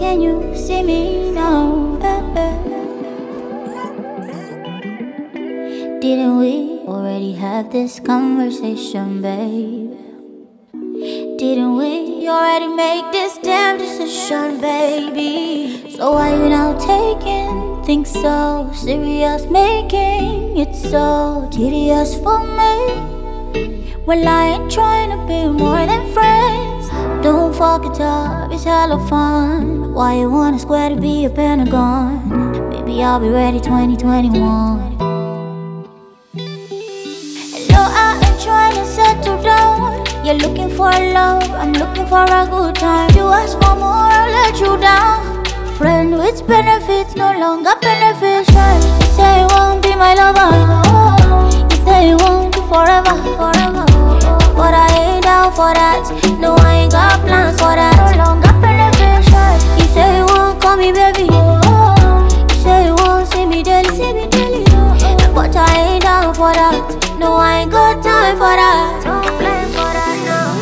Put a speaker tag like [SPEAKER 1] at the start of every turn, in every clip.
[SPEAKER 1] Can you see me now? Didn't we already have this conversation, babe? Didn't we already make this damn decision, baby? So why you now taking things so serious, making it so tedious for me? Well, I ain't trying to be more than friends. Don't fuck it up, it's hella fun. Why you wanna square to be a pentagon? Maybe I'll be ready 2021. No, I ain't trying to settle down. You're looking for love, I'm looking for a good time. You ask for more, I'll let you down. Friend with benefits, no longer beneficial. You say you won't be my lover, you say you won't be forever, forever. But I ain't down for that. No, I ain't got plans for that. No longer beneficial. You say you won't call me baby, you say you won't see me daily, but I ain't down for that. No, I ain't got time for that. Don't play for that now.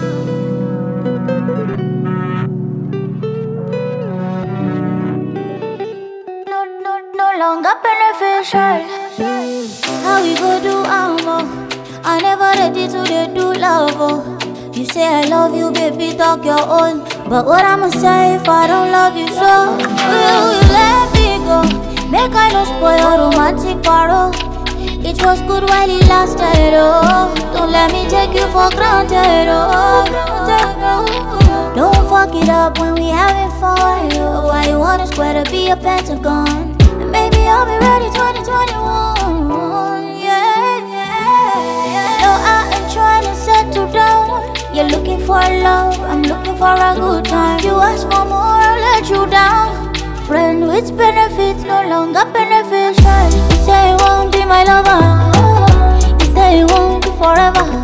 [SPEAKER 1] No longer beneficial. How we go do ammo? I never ready to do love. Oh. You say I love you, baby, talk your own. But what I'ma say if I don't love you so? Will you let me go? Make I no spoil your romantic parole. It was good while it lasted, oh. Don't let me take you for granted, oh. Don't fuck it up when we having fun, oh. Why you wanna square to be a pentagon? And maybe I'll be ready 2021, yeah. No, I ain't trying to settle down. You're looking for love, I'm looking for a good time. You ask for more, I'll let you down. Friend with benefits, no longer beneficial. You say you won't be my lover, you say you won't be forever.